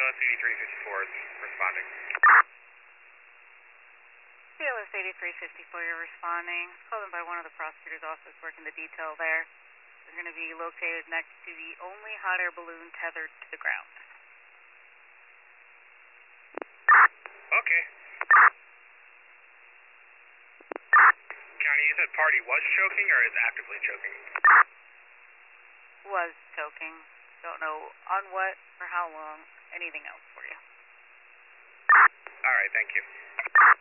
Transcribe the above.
TLS 8354 is responding. TLS 8354, you're responding. Called in by one of the prosecutor's office working the detail there. They're going to be located next to the only hot air balloon tethered to the ground. Okay. County, you said party was choking or is actively choking? Was choking. Don't know on what, for how long, anything else for you. Alright, thank you.